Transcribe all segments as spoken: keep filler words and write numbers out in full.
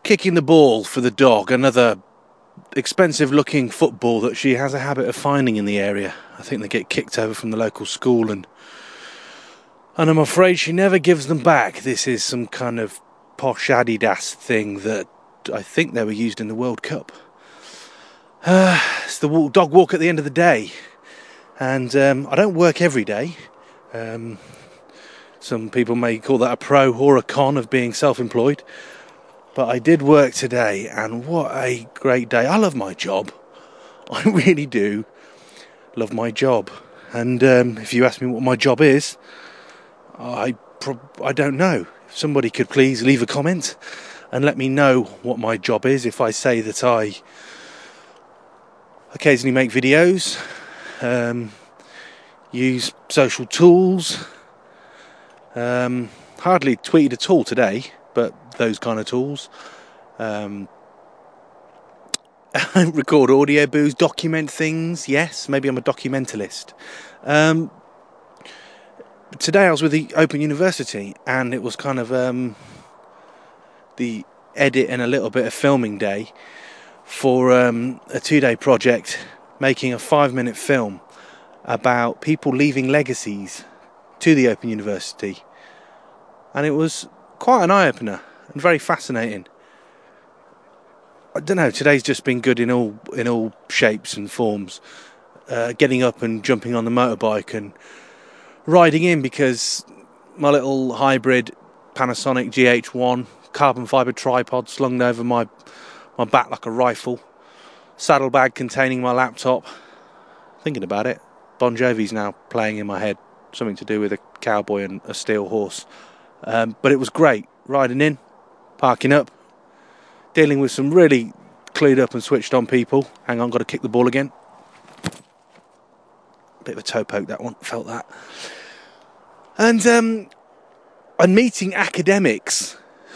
kicking the ball for the dog, another expensive looking football that she has a habit of finding in the area. I think they get kicked over from the local school, and and I'm afraid she never gives them back. This is some kind of posh Adidas thing that I think they were used in the World Cup. Uh, it's the dog walk at the end of the day, and um, I don't work every day. Um, some people may call that a pro or a con of being self-employed, but I did work today, and what a great day. I love my job. I really do love my job. And um, if you ask me what my job is, I pro- I don't know. If somebody could please leave a comment and let me know what my job is. If I say that I occasionally make videos, um, use social tools, um, hardly tweeted at all today, but those kind of tools, um, record audio boos, document things, yes, maybe I'm a documentalist. Um, today I was with the Open University, and it was kind of um, the edit and a little bit of filming day for um, a two-day project, making a five-minute film about people leaving legacies to the Open University, and it was quite an eye-opener and very fascinating. I don't know, today's just been good in all in all shapes and forms. Uh, getting up and jumping on the motorbike and riding in, because my little hybrid Panasonic G H one carbon fibre tripod slung over my my back like a rifle, saddlebag containing my laptop. Thinking about it, Bon Jovi's now playing in my head, something to do with a cowboy and a steel horse. Um, but it was great, riding in, parking up, dealing with some really clued up and switched on people. Hang on, got to kick the ball again. Bit of a toe poke, that one, felt that. And um, and meeting academics.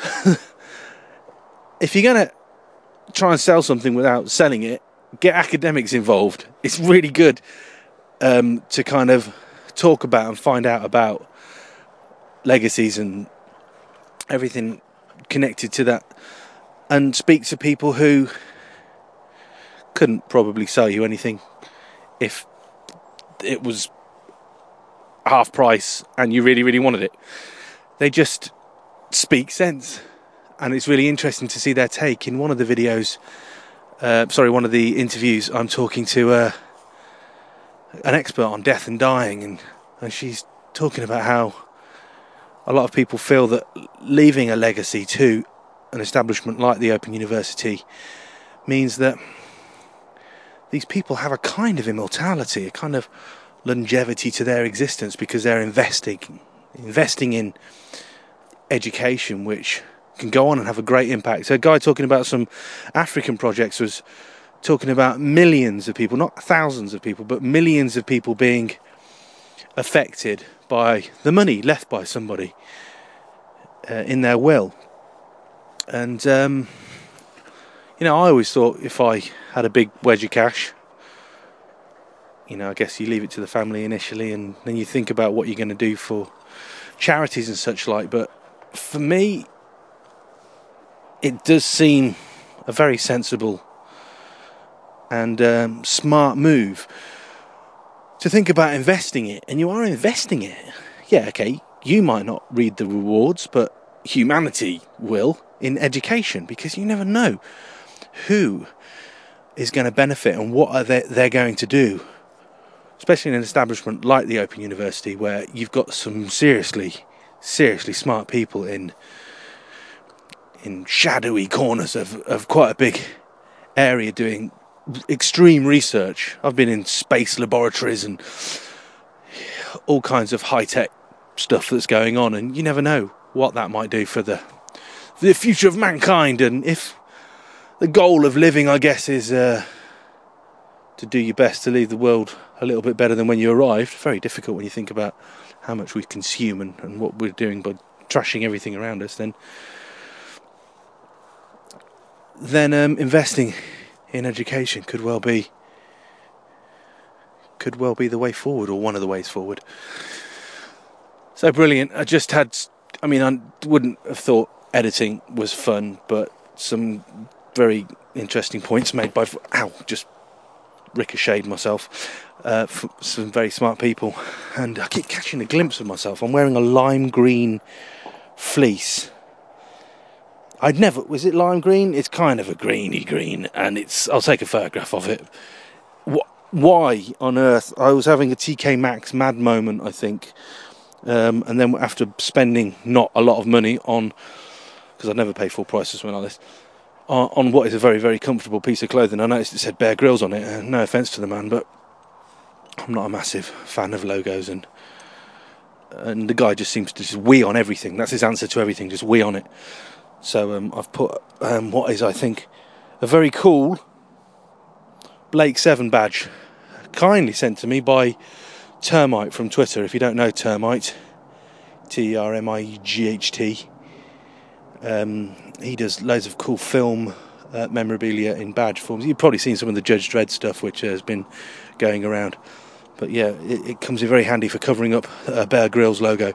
If you're going to try and sell something without selling it, get academics involved. It's really good um, to kind of talk about and find out about legacies and everything connected to that, and speak to people who couldn't probably sell you anything if it was half price and you really, really wanted it. They just speak sense, and it's really interesting to see their take. In one of the videos, uh, sorry, one of the interviews, I'm talking to uh, an expert on death and dying, and, and she's talking about how a lot of people feel that leaving a legacy to an establishment like the Open University means that these people have a kind of immortality, a kind of longevity to their existence, because they're investing investing in education which can go on and have a great impact. So a guy talking about some African projects was talking about millions of people, not thousands of people, but millions of people being affected by the money left by somebody uh, in their will. And um, you know, I always thought if I had a big wedge of cash, you know, I guess you leave it to the family initially, and then you think about what you're going to do for charities and such like. But for me, it does seem a very sensible and um, smart move to think about investing it. And you are investing it. Yeah, okay, you might not read the rewards, but humanity will in education, because you never know who is going to benefit and what are they, they're going to do, especially in an establishment like the Open University, where you've got some seriously, seriously smart people in in shadowy corners of, of quite a big area doing extreme research. I've been in space laboratories and all kinds of high-tech stuff that's going on, and you never know what that might do for the the future of mankind. And if the goal of living, I guess, is uh, to do your best to leave the world a little bit better than when you arrived, very difficult when you think about how much we consume and, and what we're doing by trashing everything around us, then then um, investing in education could well be could well be the way forward, or one of the ways forward. So brilliant. I just had, I mean, I wouldn't have thought editing was fun, but some very interesting points made by ow just ricocheted myself uh, from some very smart people, and I keep catching a glimpse of myself. I'm wearing a lime green fleece. I'd never was it lime green? It's kind of a greeny green, and it's. I'll take a photograph of it. Why on earth? I was having a T K Maxx mad moment, I think, um, and then after spending not a lot of money on, because I never pay full prices for something like this, on, on what is a very very comfortable piece of clothing. I noticed it said Bear Grylls on it. Uh, no offence to the man, but I'm not a massive fan of logos, and and the guy just seems to just wee on everything. That's his answer to everything, just wee on it. So um, I've put um, what is I think a very cool Blake seven badge, kindly sent to me by Termite from Twitter. If you don't know Termite, T E R M I E G H T, um, he does loads of cool film uh, memorabilia in badge forms. You've probably seen some of the Judge Dredd stuff which has been going around, but yeah, it, it comes in very handy for covering up a Bear Grylls logo.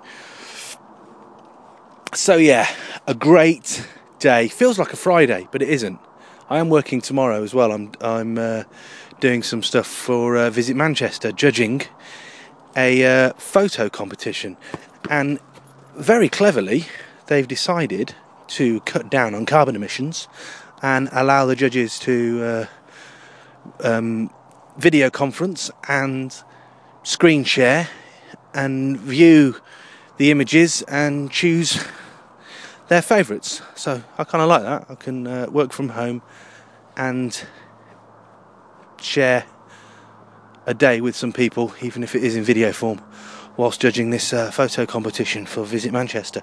So yeah, a great day. Feels like a Friday, but it isn't. I am working tomorrow as well. I'm I'm uh, doing some stuff for uh, Visit Manchester, judging a uh, photo competition, and very cleverly they've decided to cut down on carbon emissions and allow the judges to uh, um, video conference and screen share and view the images and choose their favourites. So I kind of like that. I can uh, work from home and share a day with some people, even if it is in video form, whilst judging this uh, photo competition for Visit Manchester.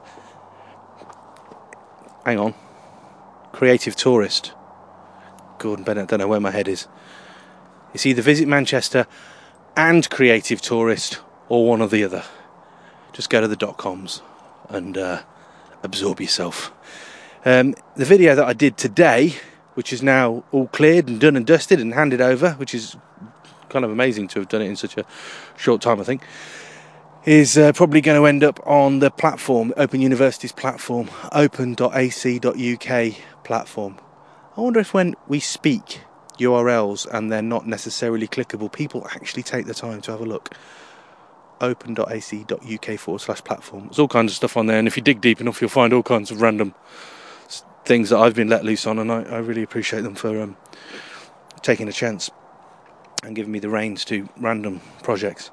Hang on. Creative Tourist. Gordon Bennett, don't know where my head is. It's either Visit Manchester and Creative Tourist, or one or the other. Just go to the dot coms and uh, absorb yourself. Um, the video that I did today, which is now all cleared and done and dusted and handed over, which is kind of amazing to have done it in such a short time, I think, is uh, probably going to end up on the platform, Open University's platform, open dot a c dot u k platform. I wonder if when we speak U R Ls and they're not necessarily clickable, people actually take the time to have a look. open dot a c dot u k forward slash platform. There's all kinds of stuff on there, and if you dig deep enough, you'll find all kinds of random things that I've been let loose on, and I, I really appreciate them for um, taking a chance and giving me the reins to random projects.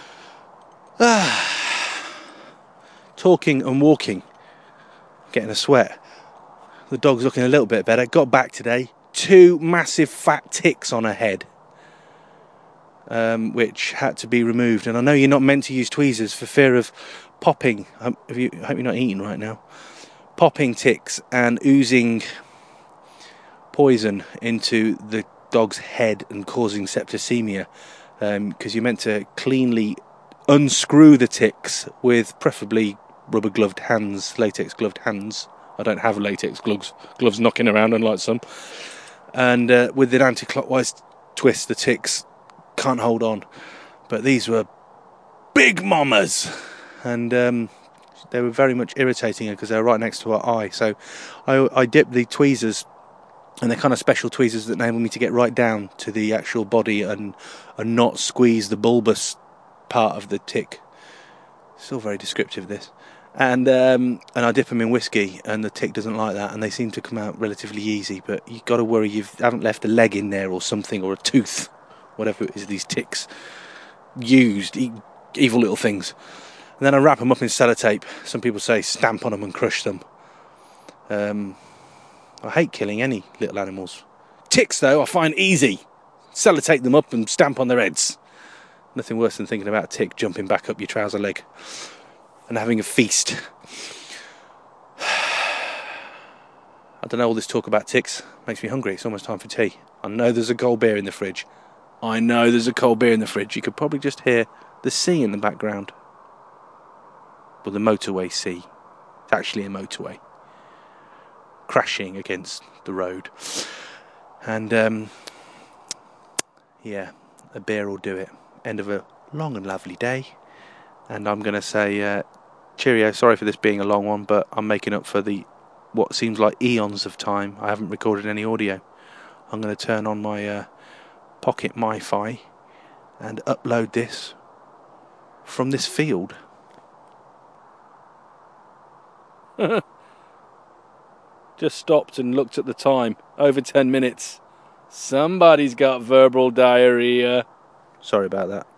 Ah, talking and walking, getting a sweat. The dog's looking a little bit better. Got back today. Two massive fat ticks on her head, um, which had to be removed. And I know you're not meant to use tweezers for fear of popping. Um, have you, I hope you're not eating right now. Popping ticks and oozing poison into the dog's head and causing septicemia, because um, you're meant to cleanly unscrew the ticks with preferably rubber gloved hands, latex gloved hands. I don't have latex gloves gloves knocking around, unlike some. And uh, with an anti-clockwise twist, the ticks can't hold on. But these were big mamas, and um, they were very much irritating her because they were right next to her eye. So I, I dipped the tweezers, and they're kind of special tweezers that enable me to get right down to the actual body and, and not squeeze the bulbous part of the tick. Still very descriptive, this. And um, and I dip them in whiskey, and the tick doesn't like that, and they seem to come out relatively easy. But you've got to worry you haven't left a leg in there or something, or a tooth, whatever it is these ticks used, e- evil little things. And then I wrap them up in sellotape. Some people say stamp on them and crush them. Um, I hate killing any little animals. Ticks, though, I find easy. Sellotape them up and stamp on their heads. Nothing worse than thinking about a tick jumping back up your trouser leg and having a feast. I don't know, all this talk about ticks makes me hungry. It's almost time for tea. I know there's a cold beer in the fridge. I know there's a cold beer in the fridge. You could probably just hear the sea in the background. Well, the motorway sea. It's actually a motorway crashing against the road. And, um, yeah, a beer will do it. End of a long and lovely day. And I'm going to say uh, cheerio. Sorry for this being a long one, but I'm making up for the what seems like eons of time. I haven't recorded any audio. I'm going to turn on my uh, Pocket MiFi and upload this from this field. Just stopped and looked at the time. Over ten minutes. Somebody's got verbal diarrhea. Sorry about that.